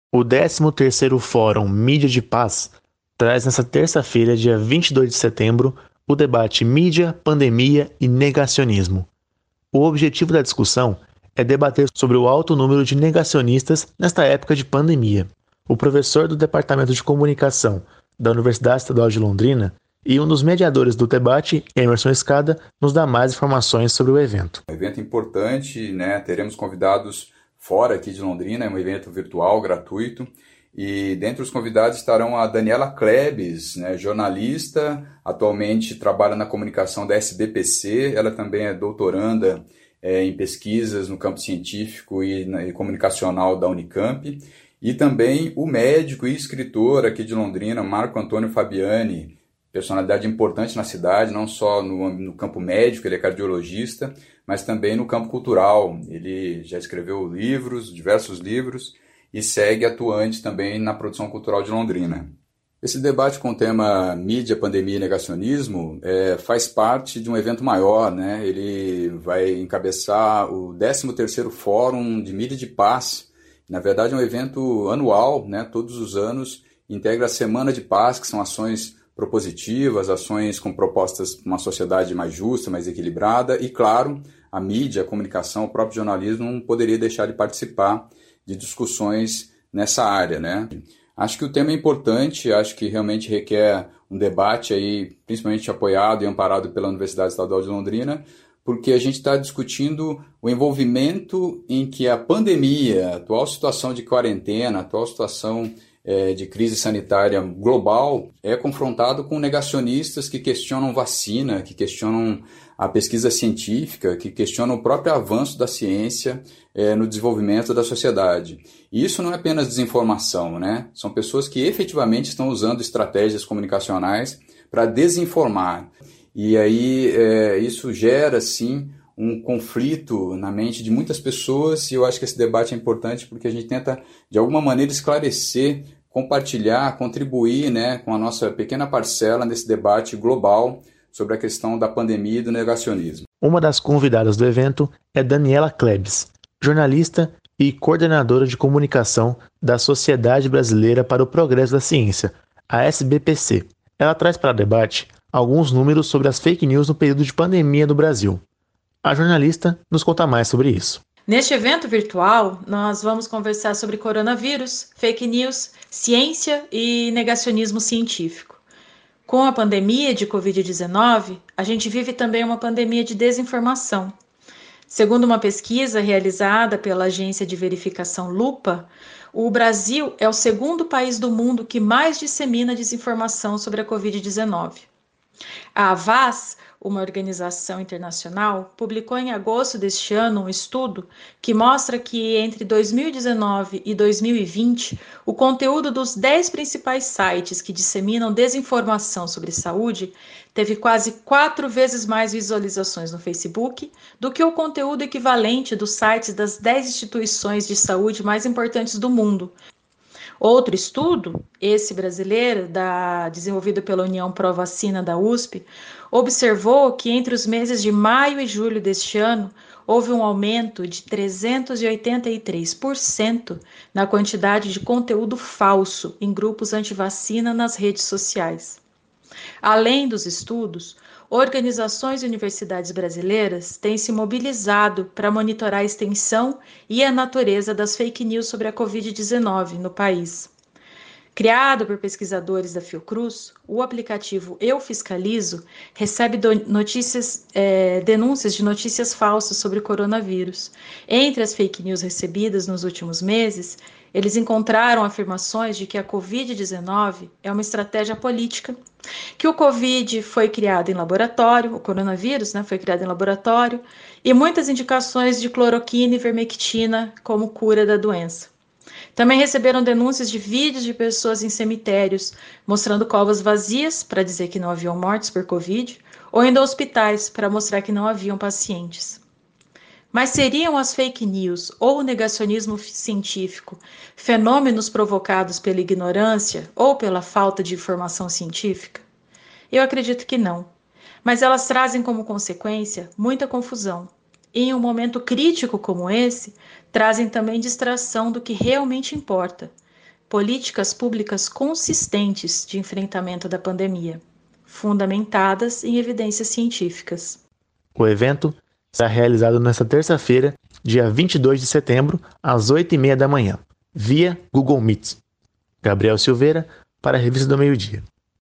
O 13º Fórum Mídia de Paz traz nesta terça-feira, dia 22 de setembro, o debate Mídia, Pandemia e Negacionismo. O objetivo da discussão é debater sobre o alto número de negacionistas nesta época de pandemia. O professor do Departamento de Comunicação da Universidade Estadual de Londrina e um dos mediadores do debate, Emerson Escada, nos dá mais informações sobre o evento. Um evento importante, né? Teremos convidados fora aqui de Londrina, é um evento virtual, gratuito, e dentre os convidados estarão a Daniela Klebs, né, jornalista, atualmente trabalha na comunicação da SBPC, ela também é doutoranda em pesquisas no campo científico e comunicacional da Unicamp, e também o médico e escritor aqui de Londrina, Marco Antônio Fabiani, personalidade importante na cidade, não só no campo médico, ele é cardiologista, mas também no campo cultural. Ele já escreveu livros, diversos livros, e segue atuante também na produção cultural de Londrina. Esse debate com o tema mídia, pandemia e negacionismo faz parte de um evento maior, né? Ele vai encabeçar o 13º Fórum de Mídia de Paz. Na verdade é um evento anual, né? Todos os anos, integra a Semana de Paz, que são ações propositivas, ações com propostas para uma sociedade mais justa, mais equilibrada, e claro, a mídia, a comunicação, o próprio jornalismo não poderia deixar de participar de discussões nessa área, né? Acho que o tema é importante, acho que realmente requer um debate aí, principalmente apoiado e amparado pela Universidade Estadual de Londrina, porque a gente está discutindo o envolvimento em que a pandemia, a atual situação de quarentena, a atual situação de crise sanitária global é confrontado com negacionistas que questionam vacina, que questionam a pesquisa científica, que questionam o próprio avanço da ciência no desenvolvimento da sociedade. E isso não é apenas desinformação, né? São pessoas que efetivamente estão usando estratégias comunicacionais para desinformar. E aí isso gera, sim, um conflito na mente de muitas pessoas, e eu acho que esse debate é importante porque a gente tenta, de alguma maneira, esclarecer, compartilhar, contribuir, né, com a nossa pequena parcela nesse debate global sobre a questão da pandemia e do negacionismo. Uma das convidadas do evento é Daniela Klebs, jornalista e coordenadora de comunicação da Sociedade Brasileira para o Progresso da Ciência, a SBPC. Ela traz para debate alguns números sobre as fake news no período de pandemia no Brasil. A jornalista nos conta mais sobre isso. Neste evento virtual, nós vamos conversar sobre coronavírus, fake news, ciência e negacionismo científico. Com a pandemia de Covid-19, a gente vive também uma pandemia de desinformação. Segundo uma pesquisa realizada pela agência de verificação Lupa, o Brasil é o segundo país do mundo que mais dissemina desinformação sobre a Covid-19. A Avaz, uma organização internacional, publicou em agosto deste ano um estudo que mostra que entre 2019 e 2020, o conteúdo dos 10 principais sites que disseminam desinformação sobre saúde teve quase 4 vezes mais visualizações no Facebook do que o conteúdo equivalente dos sites das 10 instituições de saúde mais importantes do mundo. Outro estudo, esse brasileiro, desenvolvido pela União Pro Vacina da USP, observou que entre os meses de maio e julho deste ano, houve um aumento de 383% na quantidade de conteúdo falso em grupos anti-vacina nas redes sociais. Além dos estudos, organizações e universidades brasileiras têm se mobilizado para monitorar a extensão e a natureza das fake news sobre a Covid-19 no país. Criado por pesquisadores da Fiocruz, o aplicativo Eu Fiscalizo recebe denúncias de notícias falsas sobre o coronavírus. Entre as fake news recebidas nos últimos meses, eles encontraram afirmações de que a Covid-19 é uma estratégia política, que o Covid foi criado em laboratório, o coronavírus, foi criado em laboratório, e muitas indicações de cloroquina e vermectina como cura da doença. Também receberam denúncias de vídeos de pessoas em cemitérios, mostrando covas vazias para dizer que não haviam mortes por Covid, ou indo a hospitais para mostrar que não haviam pacientes. Mas seriam as fake news ou o negacionismo científico fenômenos provocados pela ignorância ou pela falta de informação científica? Eu acredito que não, mas elas trazem como consequência muita confusão. E em um momento crítico como esse, trazem também distração do que realmente importa. políticas públicas consistentes de enfrentamento da pandemia, fundamentadas em evidências científicas. O evento será realizado nesta terça-feira, dia 22 de setembro, às 8h30 da manhã, via Google Meet. Gabriel Silveira, para a Revista do Meio-Dia.